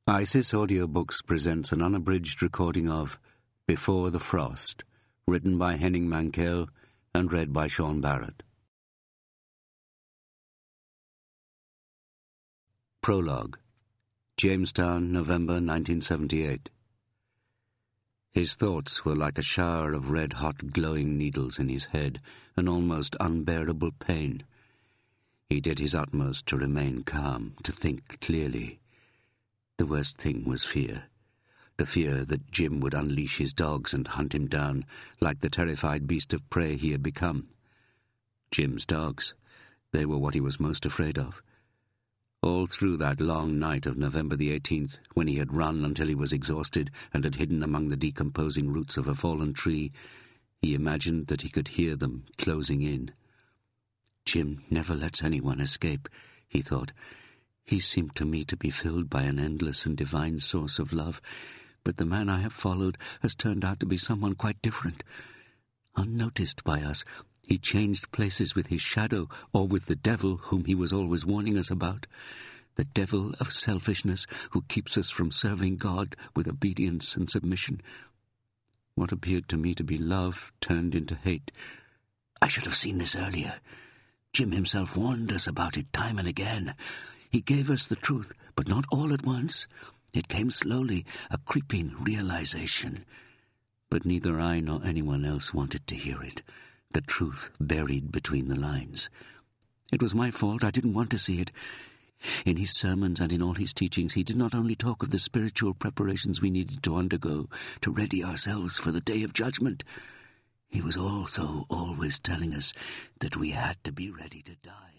ISIS Audiobooks presents an unabridged recording of Before the Frost, written by Henning Mankell and read by Sean Barrett. Prologue. Jamestown, November 1978. His thoughts were like a shower of red-hot glowing needles in his head, an almost unbearable pain. He did his utmost to remain calm, to think clearly. The worst thing was fear. The fear that Jim would unleash his dogs and hunt him down, like the terrified beast of prey he had become. Jim's dogs, they were what he was most afraid of. All through that long night of November the 18th, when he had run until he was exhausted and had hidden among the decomposing roots of a fallen tree, he imagined that he could hear them closing in. Jim never lets anyone escape, he thought. He seemed to me to be filled by an endless and divine source of love, but the man I have followed has turned out to be someone quite different. Unnoticed by us, he changed places with his shadow or with the devil whom he was always warning us about, the devil of selfishness who keeps us from serving God with obedience and submission. What appeared to me to be love turned into hate. I should have seen this earlier. Jim himself warned us about it time and again. He gave us the truth, but not all at once. It came slowly, a creeping realization. But neither I nor anyone else wanted to hear it, the truth buried between the lines. It was my fault. I didn't want to see it. In his sermons and in all his teachings, he did not only talk of the spiritual preparations we needed to undergo to ready ourselves for the day of judgment. He was also always telling us that we had to be ready to die.